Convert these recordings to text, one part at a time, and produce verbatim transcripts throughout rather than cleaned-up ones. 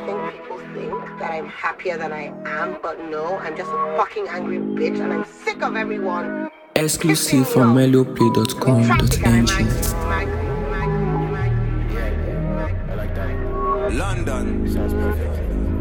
think people think that I'm happier than I am, but no, I'm just a fucking angry bitch and I'm sick of everyone. Exclusive from melloplay dot com dot n g. London. Sounds perfect.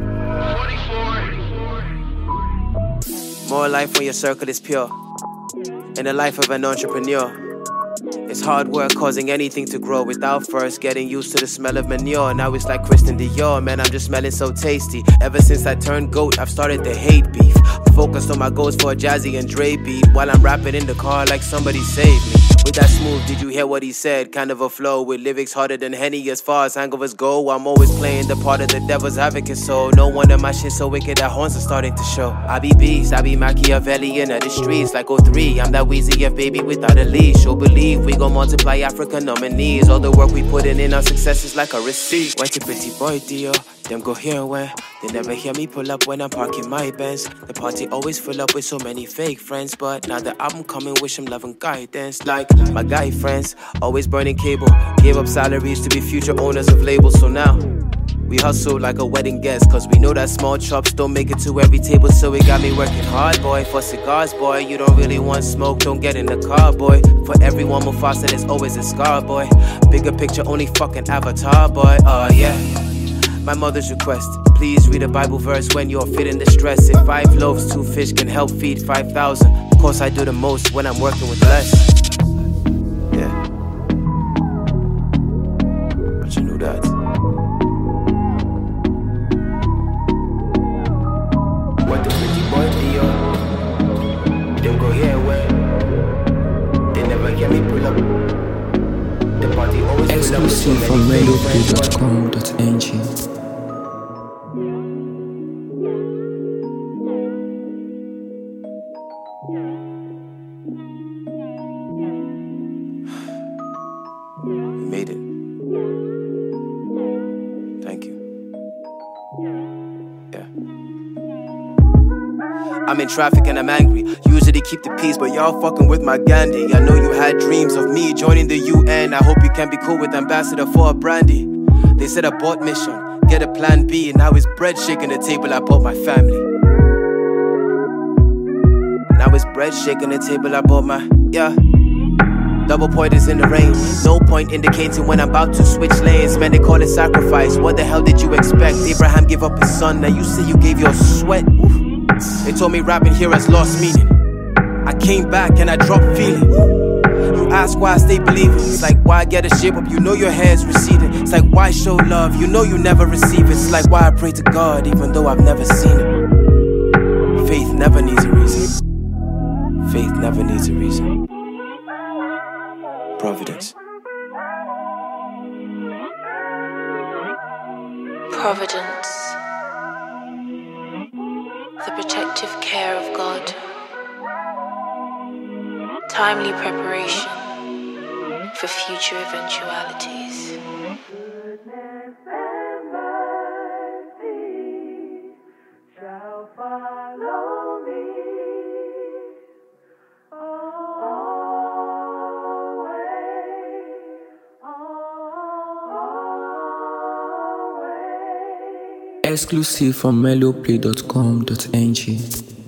More life when your circle is pure. In the life of an entrepreneur, it's hard work causing anything to grow without first getting used to the smell of manure. Now it's like Christian Dior, man, I'm just smelling so tasty. Ever since I turned goat, I've started to hate beef. I'm focused on my goals for a Jazzy and Dre beat, while I'm rapping in the car like somebody saved me. With that smooth, did you hear what he said? Kind of a flow with lyrics harder than Henny as far as hangovers go. I'm always playing the part of the devil's advocate, so no wonder my shit so wicked that horns are starting to show. I be beast, I be Machiavellian of the streets like oh three. I'm that Weezy F baby without a leash. You'll believe we gon' multiply African nominees. All the work we putting in, our success is like a receipt. Went to pretty boy deal, them go here and where. They never hear me pull up when I'm parking my Benz. The party always full up with so many fake friends, but now the album coming, wish them love and guidance. Like my guy friends, always burning cable. Gave up salaries to be future owners of labels, so now we hustle like a wedding guest, cause we know that small chops don't make it to every table. So it got me working hard, boy, for cigars, boy. You don't really want smoke, don't get in the car, boy. For everyone Mufasa, there's always a scar, boy. Bigger picture, only fucking Avatar, boy. Oh uh, yeah. My mother's request, please read a Bible verse when you're feeling the stress. If five loaves, two fish can help feed five thousand. Of course I do the most when I'm working with less. Yeah. But you knew that. What the pretty boy do? Them go here where they never hear me pull up. The party always Exclusive from melloplay dot com dot n g. Made it. Thank you. Yeah. I'm in traffic and I'm angry. Usually keep the peace, but y'all fucking with my Gandhi. I know you had dreams of me joining the U N. I hope you can be cool with ambassador for a brandy. They said abort mission, get a plan B, and now it's bread shaking the table. I bought my family. Now it's bread shaking the table. I bought my yeah. Double pointers in the rain. No point indicating when I'm about to switch lanes. Man, they call it sacrifice. What the hell did you expect? Abraham gave up his son. Now you say you gave your sweat. Oof. They told me rapping here has lost meaning. I came back and I dropped feeling. You ask why I stay believing. It's like why get a shape up? You know your hair's receding. It's like why show love? You know you never receive it. It's like why I pray to God even though I've never seen it. Faith never needs a reason. Faith never needs a reason. Providence. Providence. The protective care of God. Timely preparation for future eventualities. Goodness and mercy shall follow me. Exclusive from melloplay dot com dot n g.